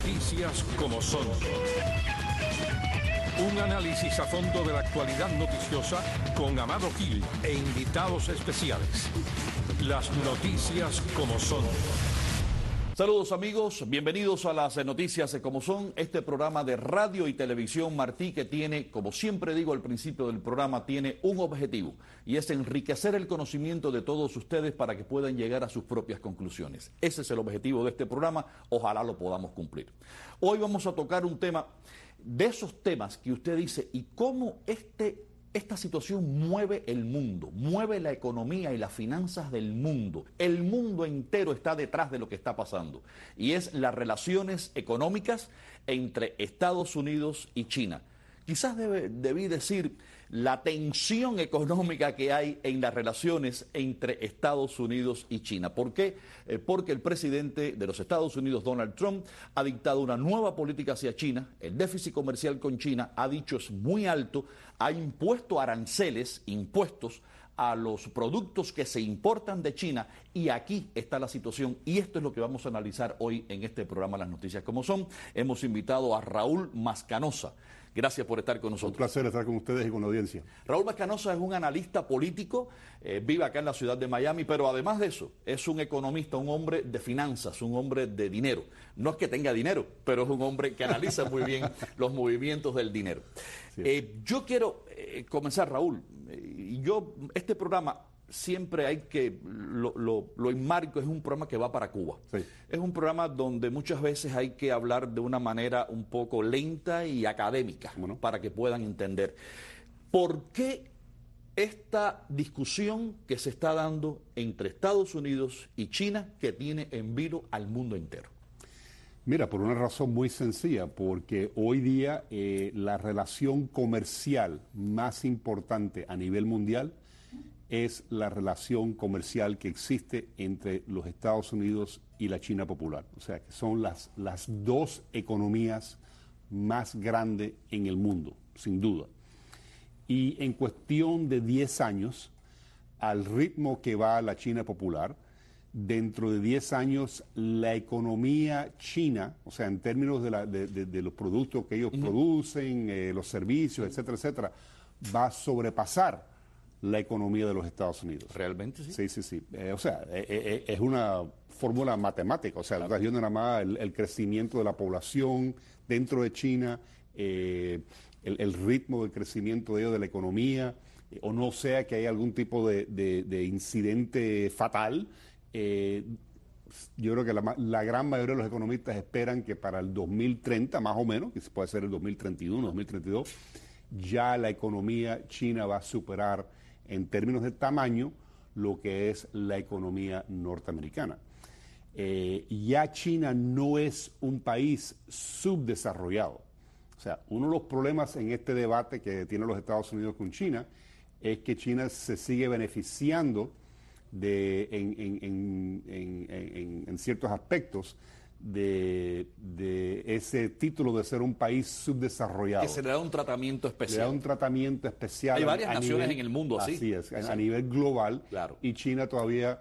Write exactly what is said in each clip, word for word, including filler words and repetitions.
Noticias como son. Un análisis a fondo de la actualidad noticiosa con Amado Gil e invitados especiales. Las noticias como son. Saludos amigos, bienvenidos a las noticias como son, este programa de radio y televisión Martí que tiene, como siempre digo al principio del programa, tiene un objetivo y es enriquecer el conocimiento de todos ustedes para que puedan llegar a sus propias conclusiones. Ese es el objetivo de este programa, ojalá lo podamos cumplir. Hoy vamos a tocar un tema de esos temas que usted dice, ¿y cómo este Esta situación mueve el mundo, mueve la economía y las finanzas del mundo? El mundo entero está detrás de lo que está pasando y es las relaciones económicas entre Estados Unidos y China. Quizás debe, debí decir la tensión económica que hay en las relaciones entre Estados Unidos y China. ¿Por qué? Eh, porque el presidente de los Estados Unidos, Donald Trump, ha dictado una nueva política hacia China. El déficit comercial con China, ha dicho, es muy alto. Ha impuesto aranceles, impuestos a los productos que se importan de China, y aquí está la situación y esto es lo que vamos a analizar hoy en este programa Las Noticias como son. Hemos invitado a Raúl Mascanosa. Gracias por estar con nosotros. Un placer estar con ustedes y con la audiencia. Raúl Mascanosa es un analista político, eh, vive acá en la ciudad de Miami, pero además de eso, es un economista, un hombre de finanzas, un hombre de dinero. No es que tenga dinero, pero es un hombre que analiza muy bien los movimientos del dinero. Sí. Eh, yo quiero eh, comenzar, Raúl, y eh, yo, este programa siempre hay que, lo, lo, lo enmarco, es un programa que va para Cuba. Sí. Es un programa donde muchas veces hay que hablar de una manera un poco lenta y académica, bueno, para que puedan entender. ¿Por qué esta discusión que se está dando entre Estados Unidos y China que tiene en vilo al mundo entero? Mira, por una razón muy sencilla, porque hoy día eh, la relación comercial más importante a nivel mundial es la relación comercial que existe entre los Estados Unidos y la China popular. O sea, que son las, las dos economías más grandes en el mundo, sin duda. Y en cuestión de diez años, al ritmo que va la China popular, dentro de diez años la economía china, o sea, en términos de, la, de, de, de los productos que ellos uh-huh. producen, eh, los servicios, etcétera, etcétera, va a sobrepasar la economía de los Estados Unidos. ¿Realmente sí? Sí, sí, sí. Eh, o sea, eh, eh, es una fórmula matemática. O sea, claro. Estás viendo nada más el, el crecimiento de la población dentro de China, eh, el, el ritmo de crecimiento de ellos, de la economía, eh, o no sea que hay algún tipo de, de, de incidente fatal. Eh, yo creo que la, la gran mayoría de los economistas esperan que para el dos mil treinta, más o menos, que puede ser el dos mil treinta y uno, dos mil treinta y dos, ya la economía china va a superar en términos de tamaño lo que es la economía norteamericana. Eh, ya China no es un país subdesarrollado. O sea, uno de los problemas en este debate que tienen los Estados Unidos con China es que China se sigue beneficiando de, en, en, en, en, en, en ciertos aspectos De, de ese título de ser un país subdesarrollado. Que se le da un tratamiento especial. Le da un tratamiento especial. Hay varias a naciones nivel, en el mundo así. Así es, sí. a nivel global. Claro. Y China todavía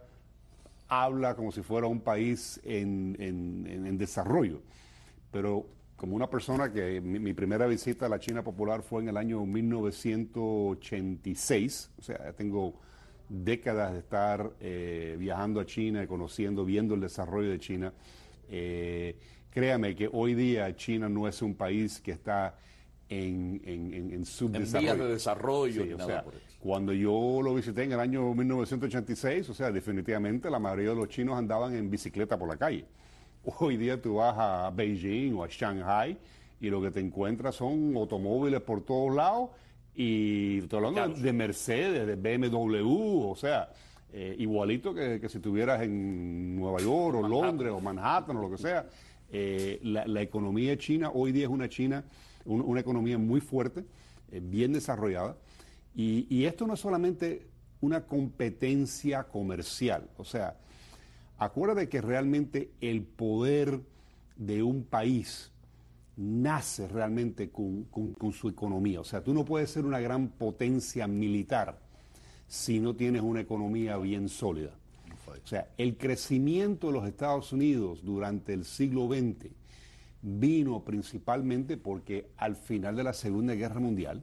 habla como si fuera un país en, en, en, en desarrollo. Pero como una persona que mi, mi primera visita a la China popular fue en el año mil novecientos ochenta y seis, o sea, ya tengo décadas de estar eh, viajando a China, conociendo, viendo el desarrollo de China. Eh, créame que hoy día China no es un país que está en, en, en, en subdesarrollo. En vías de desarrollo. Sí, o nada sea, por eso. Cuando yo lo visité en el año mil novecientos ochenta y seis, o sea, definitivamente la mayoría de los chinos andaban en bicicleta por la calle. Hoy día tú vas a Beijing o a Shanghai y lo que te encuentras son automóviles por todos lados y estoy hablando de, de Mercedes, de B M W, o sea... Eh, igualito que, que si estuvieras en Nueva York o Manhattan. Londres o Manhattan o lo que sea. Eh, la, la economía china hoy día es una China, un, una economía muy fuerte, eh, bien desarrollada, y, y esto no es solamente una competencia comercial. O sea, acuérdate que realmente el poder de un país nace realmente con, con, con su economía. O sea, tú no puedes ser una gran potencia militar si no tienes una economía bien sólida. O sea, el crecimiento de los Estados Unidos durante el siglo veinte vino principalmente porque al final de la Segunda Guerra Mundial,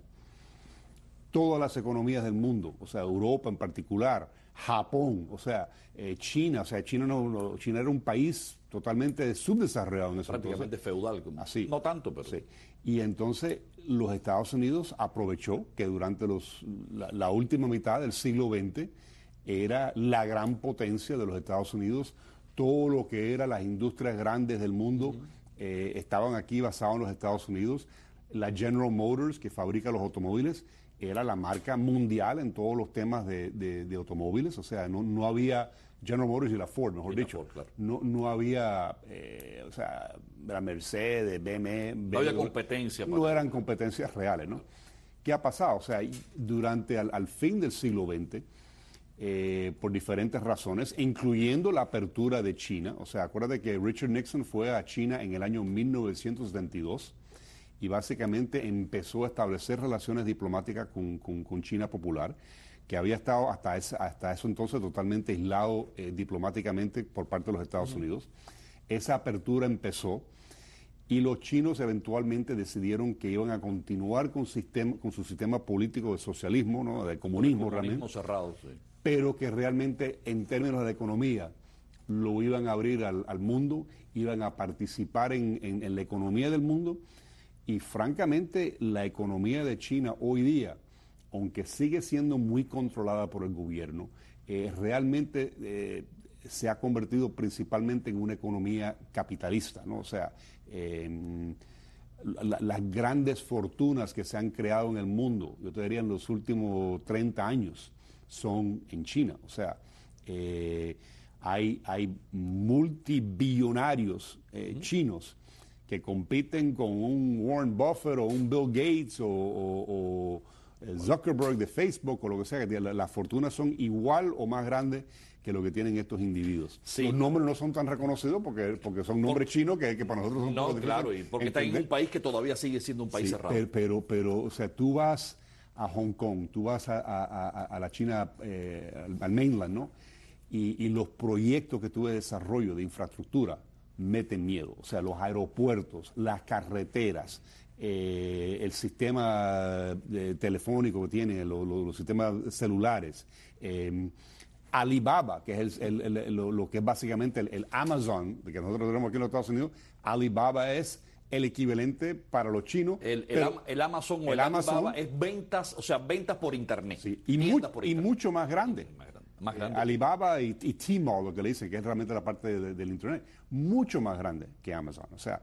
todas las economías del mundo, o sea, Europa en particular, Japón, o sea, eh, China, o sea, China, no, no, China era un país totalmente subdesarrollado en ese prácticamente entonces. feudal. Así. No tanto, pero... Sí. Y entonces los Estados Unidos aprovechó que durante los, la, la última mitad del siglo veinte era la gran potencia de los Estados Unidos. Todo lo que eran las industrias grandes del mundo uh-huh. eh, estaban aquí basados en los Estados Unidos. La General Motors, que fabrica los automóviles, era la marca mundial en todos los temas de, de, de automóviles. O sea, no, no había General Motors y la Ford, mejor y dicho. Ford, claro. no, no había, eh, o sea, la Mercedes, B M W. No había competencia. No para... eran competencias reales, ¿no? ¿Qué ha pasado? O sea, durante al, al fin del siglo veinte, eh, por diferentes razones, incluyendo la apertura de China. O sea, acuérdate que Richard Nixon fue a China en el año mil novecientos setenta y dos y básicamente empezó a establecer relaciones diplomáticas con, con, con China Popular, que había estado hasta, ese, hasta eso entonces totalmente aislado eh, diplomáticamente por parte de los Estados uh-huh. Unidos. Esa apertura empezó y los chinos eventualmente decidieron que iban a continuar con, sistema, con su sistema político de socialismo, ¿no? De comunismo, comunismo realmente, cerrado, sí. Pero que realmente en términos de economía lo iban a abrir al, al mundo, iban a participar en, en, en la economía del mundo. Y francamente, la economía de China hoy día, aunque sigue siendo muy controlada por el gobierno, eh, realmente eh, se ha convertido principalmente en una economía capitalista, ¿no? O sea, eh, la, las grandes fortunas que se han creado en el mundo, yo te diría en los últimos treinta años, son en China. O sea, eh, hay, hay multibillonarios eh, uh-huh. chinos que compiten con un Warren Buffett o un Bill Gates o, o, o Zuckerberg de Facebook o lo que sea, que las la fortunas son igual o más grandes que lo que tienen estos individuos. Sí. Los nombres no son tan reconocidos porque, porque son nombres por, chinos que, que para nosotros son no, claro, y porque entender. Está en un país que todavía sigue siendo un país sí, cerrado. Pero, pero, pero, o sea, tú vas a Hong Kong, tú vas a, a, a, a la China, eh, al, al mainland, ¿no? Y, y los proyectos que tuve de desarrollo de infraestructura meten miedo. O sea, los aeropuertos, las carreteras, eh, el sistema eh, telefónico que tienen, lo, lo, los sistemas celulares, eh, Alibaba, que es el, el, el, lo, lo que es básicamente el, el Amazon, que nosotros tenemos aquí en los Estados Unidos. Alibaba es el equivalente para los chinos. El, el, pero, el Amazon o el, el Amazon, Alibaba es ventas, o sea, ventas por internet. Sí, y, mu por internet. Y mucho más grande. Más grande. Eh, Alibaba y, y Tmall, lo que le dicen, que es realmente la parte de, de, del internet, mucho más grande que Amazon. O sea,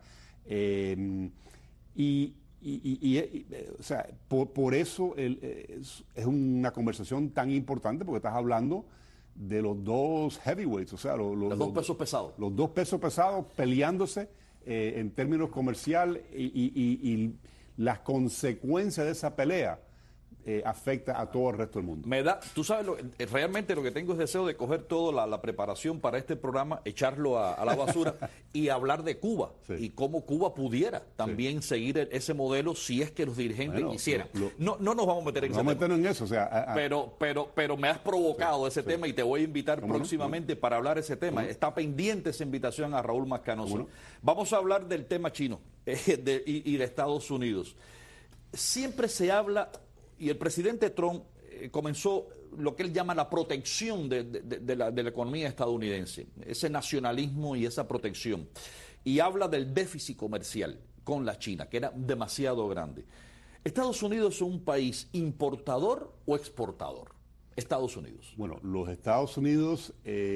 eh, y, y, y, y, o sea, por, por eso el, es, es una conversación tan importante, porque estás hablando de los dos heavyweights, o sea, los, los, los dos pesos pesados. Los dos pesos pesados peleándose eh, en términos comerciales y, y, y, y las consecuencias de esa pelea Eh, afecta a todo el resto del mundo. Me da, tú sabes, lo, realmente lo que tengo es deseo de coger toda la, la preparación para este programa, echarlo a, a la basura y hablar de Cuba sí. y cómo Cuba pudiera también sí. seguir ese modelo si es que los dirigentes bueno, quisieran. Lo, lo, no, no nos vamos a meter en no ese tema. en eso, o sea, a, a, pero, pero, pero me has provocado sí, ese sí. tema y te voy a invitar próximamente no? para hablar ese tema. ¿Cómo? Está pendiente esa invitación a Raúl Mascanoso. ¿Cómo? Vamos a hablar del tema chino eh, de, y, y de Estados Unidos. Siempre se habla. Y el presidente Trump eh, comenzó lo que él llama la protección de, de, de, la, de la economía estadounidense, ese nacionalismo y esa protección. Y habla del déficit comercial con la China, que era demasiado grande. ¿Estados Unidos es un país importador o exportador? Estados Unidos. Bueno, los Estados Unidos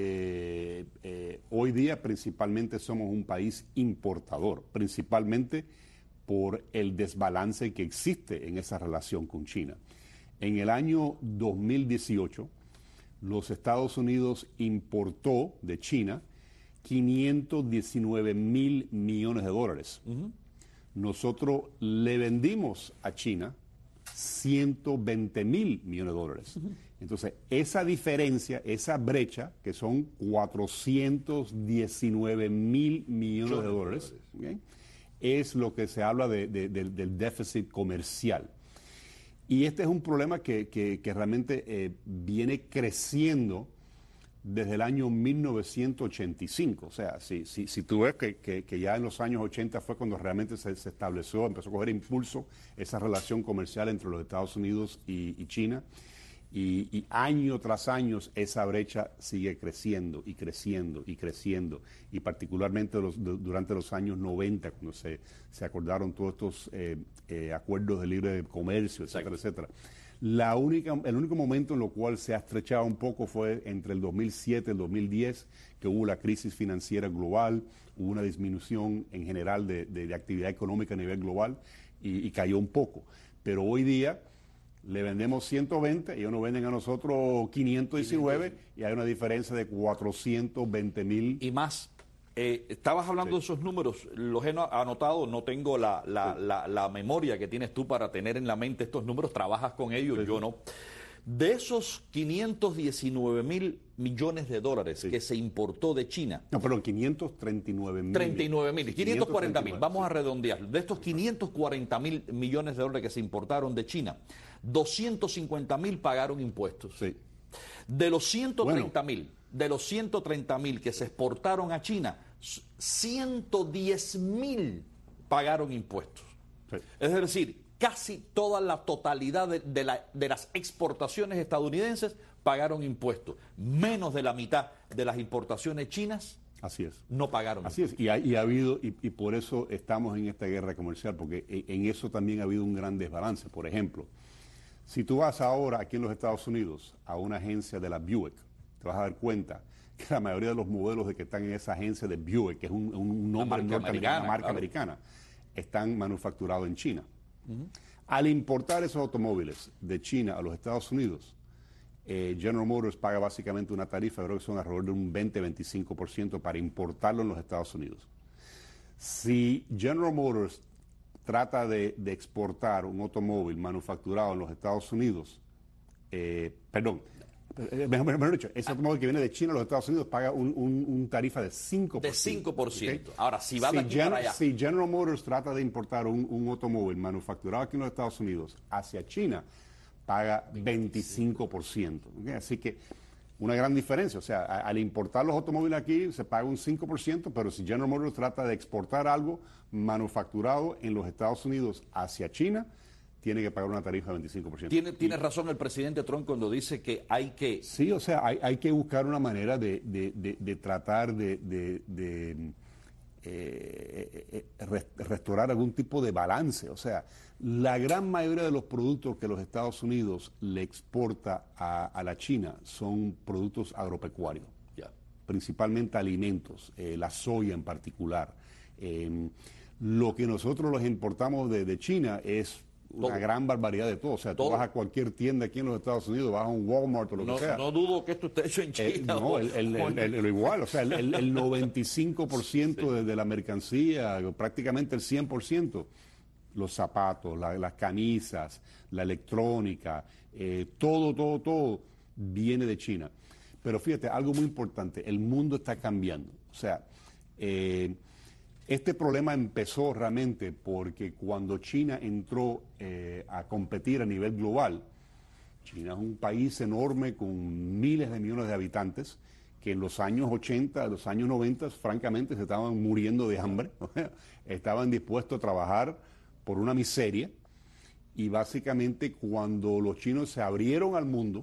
eh, eh, hoy día principalmente somos un país importador, principalmente por el desbalance que existe en esa relación con China. En el año dos mil dieciocho, los Estados Unidos importó de China quinientos diecinueve mil millones de dólares. Uh-huh. Nosotros le vendimos a China ciento veinte mil millones de dólares. Uh-huh. Entonces, esa diferencia, esa brecha, que son cuatrocientos diecinueve mil millones de dólares, ¿okay? Es lo que se habla de, de, de, del déficit comercial. Y este es un problema que, que, que realmente eh, viene creciendo desde el año mil novecientos ochenta y cinco. O sea, si, si, si tú ves que, que, que ya en los años ochenta fue cuando realmente se, se estableció, empezó a coger impulso esa relación comercial entre los Estados Unidos y, y China. Y, y año tras año esa brecha sigue creciendo y creciendo y creciendo. Y particularmente los, de, durante los años noventa, cuando se, se acordaron todos estos eh, eh, acuerdos de libre comercio, etcétera, Exacto. etcétera. La única, el único momento en lo cual se ha estrechado un poco fue entre el dos mil siete y el dos mil diez, que hubo la crisis financiera global, hubo una disminución en general de, de, de actividad económica a nivel global y, y cayó un poco. Pero hoy día le vendemos ciento veinte, ellos nos venden a nosotros quinientos diecinueve y hay una diferencia de cuatrocientos veinte mil. Y más. Eh, estabas hablando sí. de esos números, los he anotado, no tengo la, la, sí. la, la memoria que tienes tú para tener en la mente estos números, trabajas con ellos, sí, yo sí. no. De esos quinientos diecinueve mil millones de dólares sí. que se importó de China. No, perdón, quinientos treinta y nueve mil. treinta y nueve mil, quinientos cuarenta mil, vamos sí. a redondear. De estos quinientos cuarenta mil millones de dólares que se importaron de China, doscientos cincuenta mil pagaron impuestos. Sí. De los ciento treinta mil, bueno. de los ciento treinta mil que se exportaron a China, ciento diez mil pagaron impuestos. Sí. Es decir, casi toda la totalidad de, de, la, de las exportaciones estadounidenses pagaron impuestos. Menos de la mitad de las importaciones chinas Así es. no pagaron Así impuestos. es, y ha, y ha habido, y, y por eso estamos en esta guerra comercial, porque en eso también ha habido un gran desbalance. Por ejemplo, si tú vas ahora aquí en los Estados Unidos a una agencia de la Buick, te vas a dar cuenta que la mayoría de los modelos de que están en esa agencia de Buick, que es un, un nombre norteamericano, una marca claro. americana, están manufacturados en China. Uh-huh. Al importar esos automóviles de China a los Estados Unidos, eh, General Motors paga básicamente una tarifa, creo que son alrededor de un veinte a veinticinco por ciento para importarlo en los Estados Unidos. Si General Motors trata de, de exportar un automóvil manufacturado en los Estados Unidos, eh, perdón, Mejor, mejor dicho, ese automóvil que viene de China a los Estados Unidos paga un, un, un tarifa de cinco por ciento. De cinco por ciento. ¿Okay? Ahora, si va si de aquí Gen, para allá. Si General Motors trata de importar un, un automóvil manufacturado aquí en los Estados Unidos hacia China, paga veinticinco por ciento. ¿Okay? Así que una gran diferencia. O sea, a, al importar los automóviles aquí se paga un cinco por ciento, pero si General Motors trata de exportar algo manufacturado en los Estados Unidos hacia China, tiene que pagar una tarifa de veinticinco por ciento. Tiene, tiene razón el presidente Trump cuando dice que hay que... Sí, o sea, hay, hay que buscar una manera de, de, de, de tratar de, de, de eh, eh, restaurar algún tipo de balance. O sea, la gran mayoría de los productos que los Estados Unidos le exporta a, a la China son productos agropecuarios, yeah. principalmente alimentos, eh, la soya en particular. Eh, lo que nosotros los importamos de, de China es una todo. gran barbaridad de todo. O sea, tú todo. vas a cualquier tienda aquí en los Estados Unidos, vas a un Walmart o lo no, que sea. No dudo que esto esté hecho en China. Eh, no, el, el, el, el, lo igual. O sea, el, el, el noventa y cinco por ciento sí. de, de la mercancía, prácticamente el cien por ciento, los zapatos, la, las camisas, la electrónica, eh, todo, todo, todo viene de China. Pero fíjate, algo muy importante, el mundo está cambiando. O sea, eh, este problema empezó realmente porque cuando China entró eh, a competir a nivel global, China es un país enorme con miles de millones de habitantes que en los años ochenta, los años noventa, francamente se estaban muriendo de hambre, estaban dispuestos a trabajar por una miseria y básicamente cuando los chinos se abrieron al mundo,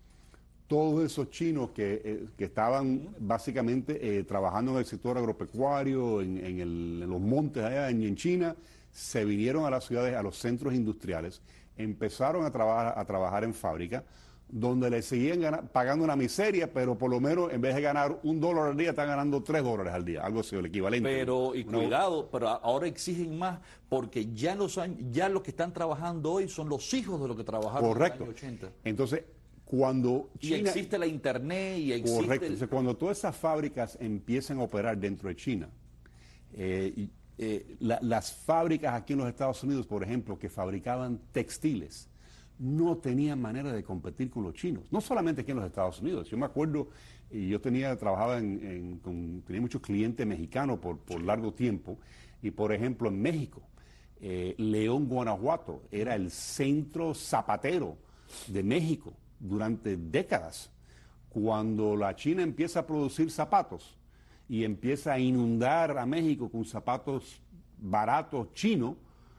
todos esos chinos que, eh, que estaban básicamente eh, trabajando en el sector agropecuario, en, en, el, en los montes allá en, en China, se vinieron a las ciudades, a los centros industriales, empezaron a trabajar, a trabajar en fábrica, donde le seguían ganar, pagando una miseria, pero por lo menos en vez de ganar un dólar al día, están ganando tres dólares al día, algo así, el equivalente. Pero, y ¿no? cuidado, pero ahora exigen más, porque ya los, ya los que están trabajando hoy son los hijos de los que trabajaron Correcto. en los años ochenta. Entonces, cuando China, y existe la internet y existe correcto, el... o sea, cuando todas esas fábricas empiezan a operar dentro de China, eh, y, eh, la, las fábricas aquí en los Estados Unidos, por ejemplo, que fabricaban textiles, no tenían manera de competir con los chinos, no solamente aquí en los Estados Unidos. Yo me acuerdo, y yo tenía, trabajaba en, en, con, tenía muchos clientes mexicanos por, por largo tiempo, y por ejemplo en México, eh, León, Guanajuato, era el centro zapatero de México durante décadas. cuando la China empieza a producir zapatos y empieza a inundar a México con zapatos baratos chinos,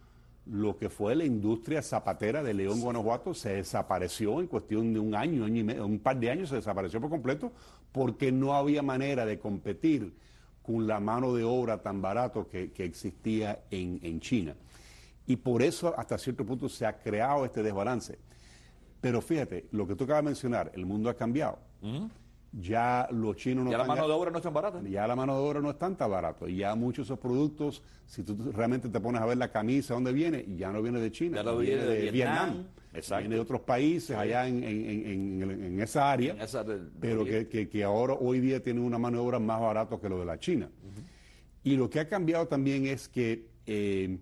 lo que fue la industria zapatera de León, Guanajuato, se desapareció en cuestión de un año, año y medio, un par de años se desapareció por completo, porque no había manera de competir con la mano de obra tan barato que, que existía en, en China. Y por eso hasta cierto punto se ha creado este desbalance. Pero fíjate, lo que tú acabas de mencionar, el mundo ha cambiado. Uh-huh. Ya los chinos no ya están... la mano de obra no es tan barata. Ya la mano de obra no es tan tan barato. Y ya muchos de esos productos, si tú realmente te pones a ver la camisa, ¿dónde viene? Ya no viene de China, ya no viene, viene de, de Vietnam. Vietnam. Exacto. Viene de otros países, sí, allá en, en, en, en, en esa área, en esa de, de pero que, que, que ahora, hoy día, tienen una mano de obra más barata que lo de la China. Uh-huh. Y lo que ha cambiado también es que... Eh,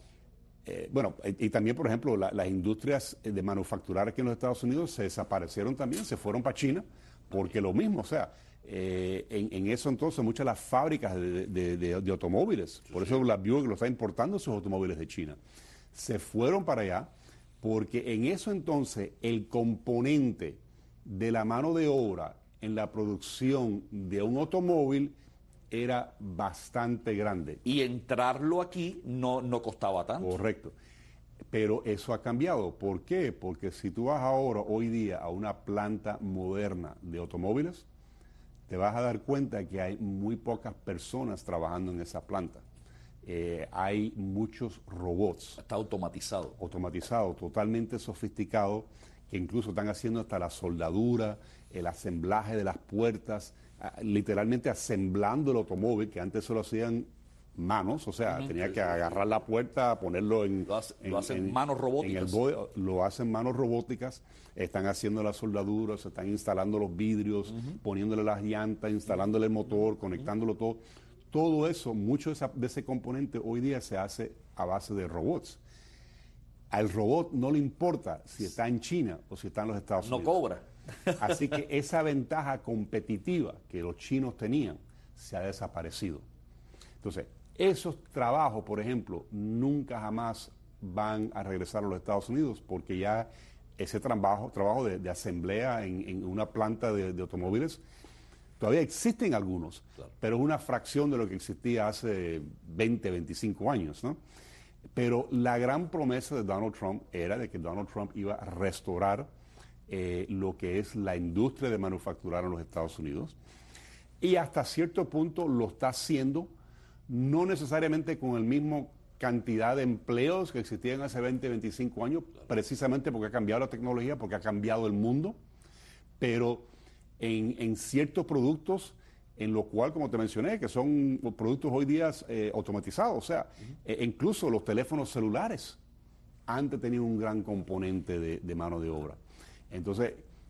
Eh, bueno, y, y también, por ejemplo, la, las industrias de manufacturar aquí en los Estados Unidos se desaparecieron también, se fueron para China, porque lo mismo, o sea, eh, en, en eso entonces muchas de las fábricas de, de, de, de automóviles, por eso la Buick lo está importando sus automóviles de China, se fueron para allá, porque en eso entonces el componente de la mano de obra en la producción de un automóvil era bastante grande. Y entrarlo aquí no, no costaba tanto. Correcto. Pero eso ha cambiado. ¿Por qué? Porque si tú vas ahora, hoy día, a una planta moderna de automóviles, te vas a dar cuenta que hay muy pocas personas trabajando en esa planta. Eh, hay muchos robots. Está automatizado. Automatizado, totalmente sofisticado, que incluso están haciendo hasta la soldadura, el asemblaje de las puertas, literalmente asemblando el automóvil, que antes solo hacían manos, o sea, uh-huh. tenía que agarrar la puerta, ponerlo en... Lo, hace, en, lo hacen en, manos robóticas. En el boy, lo hacen manos robóticas, están haciendo las soldaduras, se están instalando los vidrios, uh-huh. poniéndole las llantas, instalándole el motor, conectándolo uh-huh. todo. Todo eso, mucho de, esa, de ese componente hoy día se hace a base de robots. Al robot no le importa si está en China o si está en los Estados Unidos. No cobra. Así que esa ventaja competitiva que los chinos tenían se ha desaparecido. Entonces, esos trabajos, por ejemplo, nunca jamás van a regresar a los Estados Unidos porque ya ese trabajo, trabajo de, de asamblea en, en una planta de, de automóviles, todavía existen algunos, claro. pero es una fracción de lo que existía hace veinte, veinticinco años, ¿no? Pero la gran promesa de Donald Trump era de que Donald Trump iba a restaurar Eh, lo que es la industria de manufacturar en los Estados Unidos, y hasta cierto punto lo está haciendo, no necesariamente con el mismo cantidad de empleos que existían hace veinte, veinticinco años, precisamente porque ha cambiado la tecnología, porque ha cambiado el mundo, pero en, en ciertos productos, en lo cual, como te mencioné, que son productos hoy día eh, automatizados, o sea, uh-huh. eh, incluso los teléfonos celulares antes tenían un gran componente de, de mano de obra. Entonces,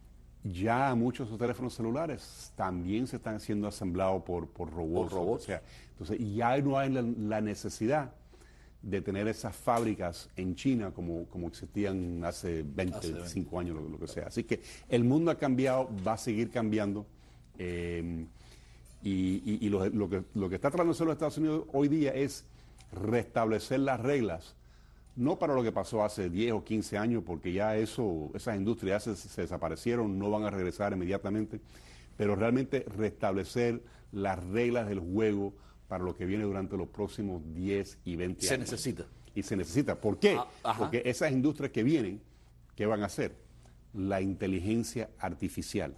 ya muchos de esos teléfonos celulares también se están siendo asemblados por, por robots. Por robots. O sea, entonces, ya no hay la, la necesidad de tener esas fábricas en China como, como existían hace veinte, hace veinticinco años, lo, lo que sea. Así que el mundo ha cambiado, va a seguir cambiando. Eh, y y, y lo, lo, que, lo que está tratando de hacer los Estados Unidos hoy día es restablecer las reglas, no para lo que pasó hace diez o quince años, porque ya eso, esas industrias se, se desaparecieron, no van a regresar inmediatamente, pero realmente restablecer las reglas del juego para lo que viene durante los próximos diez y veinte se años. Se necesita. Y se necesita. ¿Por qué? Ah, porque esas industrias que vienen, ¿qué van a hacer? La inteligencia artificial,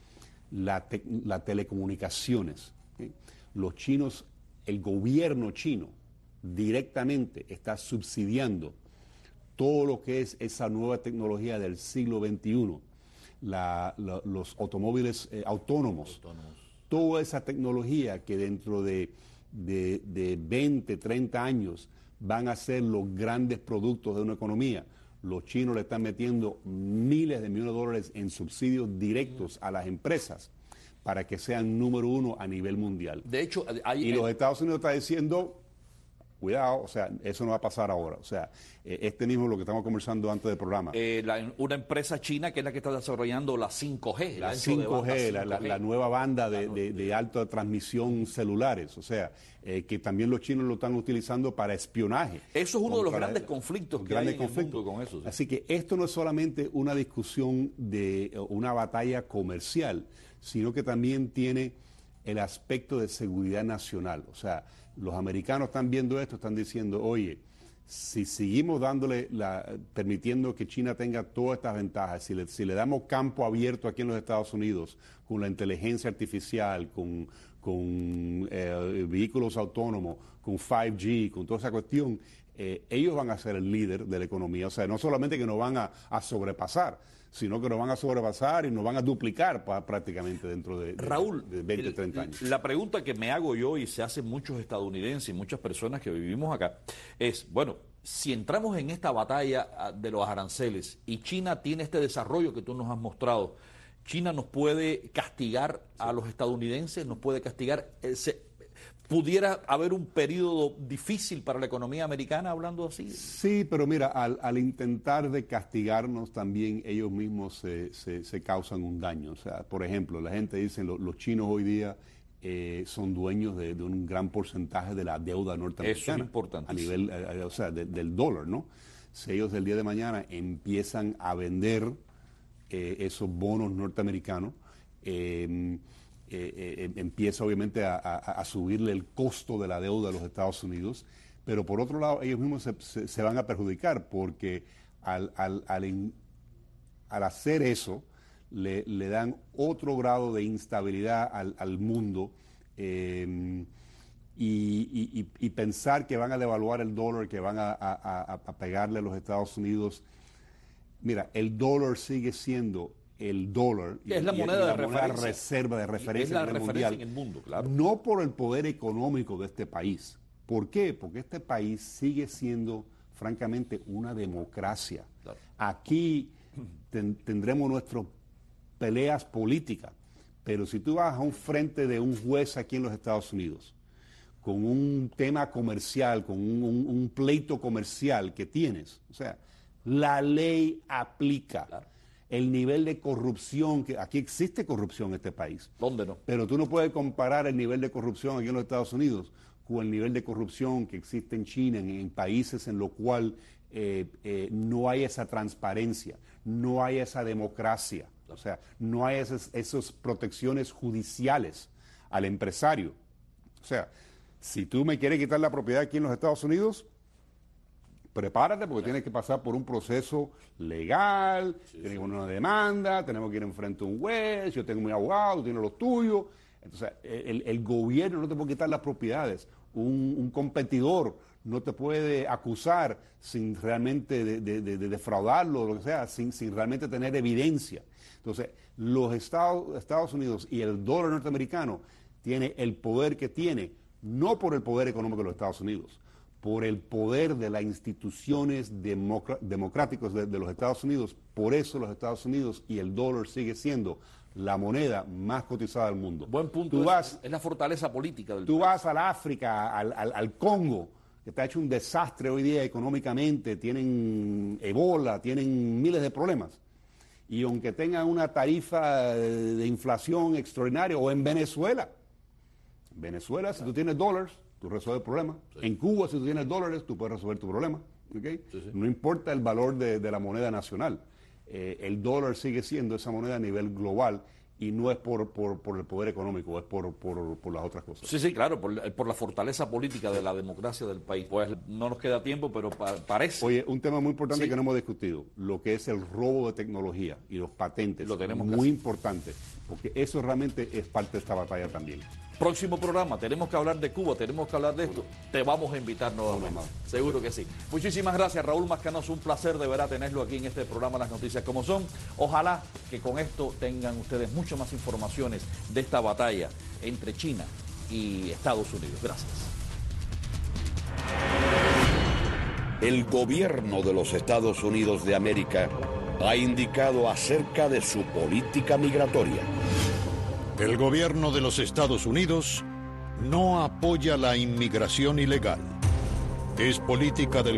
la, te, la telecomunicaciones. ¿Sí? Los chinos, el gobierno chino, directamente está subsidiando todo lo que es esa nueva tecnología del siglo veintiuno, la, la, los automóviles eh, autónomos, autónomos, toda esa tecnología que dentro de, de, de veinte, treinta años van a ser los grandes productos de una economía. Los chinos le están metiendo miles de millones de dólares en subsidios directos a las empresas para que sean número uno a nivel mundial. De hecho, hay, y los Estados Unidos está diciendo, Cuidado, o sea, eso no va a pasar ahora. O sea, eh, este mismo lo que estamos conversando antes del programa. Eh, la, una empresa china que es la que está desarrollando la cinco G. La cinco G, la, la, la nueva banda de, de, de alta transmisión celulares. O sea, eh, que también los chinos lo están utilizando para espionaje. Eso es uno de los grandes conflictos que grandes hay en conflictos. el mundo con eso. Sí. Así que esto no es solamente una discusión de una batalla comercial, sino que también tiene el aspecto de seguridad nacional. O sea, los americanos están viendo esto, están diciendo, oye, si seguimos dándole, la, permitiendo que China tenga todas estas ventajas, si le, si le damos campo abierto aquí en los Estados Unidos, con la inteligencia artificial, con, con eh, vehículos autónomos, con cinco G, con toda esa cuestión, eh, ellos van a ser el líder de la economía. O sea, no solamente que nos van a, a sobrepasar, sino que nos van a sobrepasar y nos van a duplicar pa, prácticamente dentro de, de, Raúl, de veinte, treinta años. La pregunta que me hago yo y se hacen muchos estadounidenses y muchas personas que vivimos acá es, bueno, si entramos en esta batalla de los aranceles y China tiene este desarrollo que tú nos has mostrado, China nos puede castigar a los estadounidenses, nos puede castigar... Eh, se, ¿Pudiera haber un periodo difícil para la economía americana hablando así? Sí, pero mira, al, al intentar de castigarnos también ellos mismos se, se, se causan un daño. O sea, por ejemplo, la gente dice, lo, los chinos hoy día eh, son dueños de, de un gran porcentaje de la deuda norteamericana. Eso es importante. A nivel, eh, o sea, de, del dólar, ¿no? Si ellos del día de mañana empiezan a vender eh, esos bonos norteamericanos, eh, Eh, eh, empieza obviamente a, a, a subirle el costo de la deuda de los Estados Unidos, pero por otro lado ellos mismos se, se, se van a perjudicar porque al, al, al, in, al hacer eso le, le dan otro grado de instabilidad al, al mundo eh, y, y, y pensar que van a devaluar el dólar, que van a, a, a pegarle a los Estados Unidos. Mira, el dólar sigue siendo el dólar y es la moneda de referencia, reserva de referencia a nivel mundial, en el mundo, claro. No por el poder económico de este país. ¿Por qué? Porque este país sigue siendo, francamente, una democracia. Claro. Aquí ten, tendremos nuestras peleas políticas, pero si tú vas a un frente de un juez aquí en los Estados Unidos, con un tema comercial, con un, un, un pleito comercial que tienes, o sea, la ley aplica. Claro. El nivel de corrupción, que aquí existe corrupción en este país. ¿Dónde no? Pero tú no puedes comparar el nivel de corrupción aquí en los Estados Unidos con el nivel de corrupción que existe en China, en, en países en los cuales eh, eh, no hay esa transparencia, no hay esa democracia, o sea, no hay esas, esas protecciones judiciales al empresario. O sea, si tú me quieres quitar la propiedad aquí en los Estados Unidos, prepárate porque tienes que pasar por un proceso legal, sí, tienes sí. una demanda, tenemos que ir enfrente a un juez, yo tengo mi abogado, tú tienes los tuyos. Entonces, el, el gobierno no te puede quitar las propiedades, un, un competidor no te puede acusar sin realmente de, de, de, de defraudarlo, lo que sea, sin, sin realmente tener evidencia. Entonces, los Estados, Estados Unidos y el dólar norteamericano tiene el poder que tiene, no por el poder económico de los Estados Unidos, por el poder de las instituciones democráticas de, de los Estados Unidos. Por eso los Estados Unidos y el dólar sigue siendo la moneda más cotizada del mundo. Buen punto, tú es, vas, es la fortaleza política del Tú país. vas al África, al, al, al Congo, que está hecho un desastre hoy día económicamente, tienen ebola, tienen miles de problemas. Y aunque tengan una tarifa de, de inflación extraordinaria, o en Venezuela, Venezuela, claro. Si tú tienes dólares, tú resuelves el problema. Sí. En Cuba, si tú tienes dólares, tú puedes resolver tu problema. ¿Okay? Sí, sí. No importa el valor de, de la moneda nacional. Eh, el dólar sigue siendo esa moneda a nivel global y no es por, por, por el poder económico, es por, por, por las otras cosas. Sí, sí, claro, por, por la fortaleza política de la democracia del país. Pues no nos queda tiempo, pero pa parece... Oye, un tema muy importante sí. que no hemos discutido, lo que es el robo de tecnología y los patentes. Lo tenemos muy importante, porque eso realmente es parte de esta batalla también. Próximo programa, tenemos que hablar de Cuba, tenemos que hablar de esto, te vamos a invitar nuevamente, no, no, no. Seguro que sí. Muchísimas gracias, Raúl Mascanoso, un placer de verdad tenerlo aquí en este programa Las Noticias Como Son. Ojalá que con esto tengan ustedes mucho más informaciones de esta batalla entre China y Estados Unidos. Gracias. El gobierno de los Estados Unidos de América ha indicado acerca de su política migratoria. El gobierno de los Estados Unidos no apoya la inmigración ilegal. Es política del